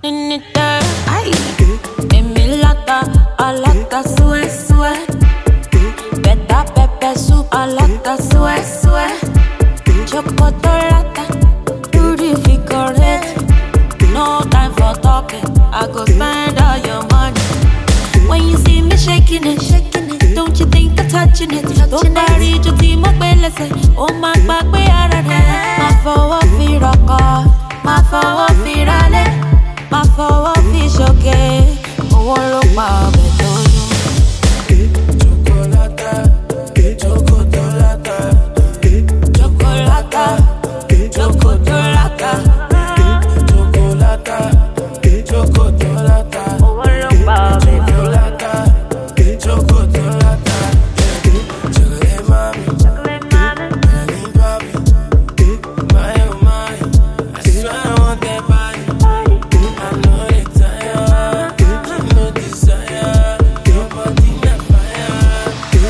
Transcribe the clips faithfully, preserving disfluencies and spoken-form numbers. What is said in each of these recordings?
in it there. Aye. Give me lata, a lata sweat, sweat. Better pepper soup, a lata sweat, sweat. Chocolate, purificate. No time for talking, I go spend all your money. When you see me shaking it, shaking it, don't you think I'm touching it? Don't worry, just see my belly say, oh my back, we are at it. My for fi rock, my for fi rale, my for fi shoke. Oh, look, my baby.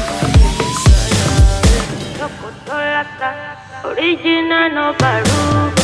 Original no Baru.